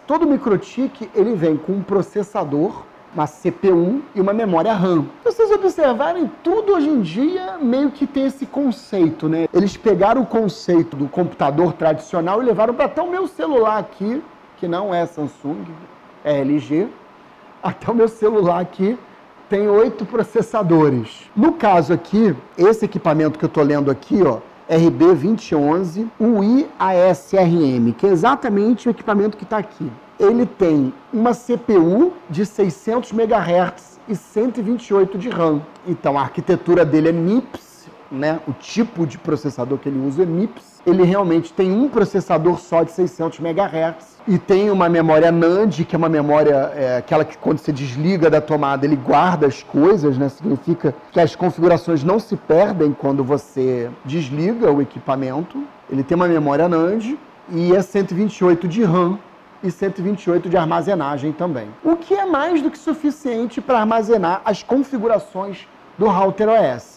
Todo microtik ele vem com um processador, uma CPU e uma memória RAM. Se vocês observarem, tudo hoje em dia meio que tem esse conceito, né? Eles pegaram o conceito do computador tradicional e levaram para até o meu celular aqui, que não é Samsung, é LG. Até o meu celular aqui tem 8 processadores. No caso aqui, esse equipamento que eu estou lendo aqui, ó, RB2011 UI-ASRM, que é exatamente o equipamento que está aqui. Ele tem uma CPU de 600 MHz e 128 de RAM. Então a arquitetura dele é MIPS, né? O tipo de processador que ele usa é MIPS. Ele realmente tem um processador só de 600 MHz e tem uma memória NAND, que é uma memória, aquela que quando você desliga da tomada ele guarda as coisas, né? Significa que as configurações não se perdem quando você desliga o equipamento. Ele tem uma memória NAND e é 128 de RAM e 128 de armazenagem também. O que é mais do que suficiente para armazenar as configurações do Router OS.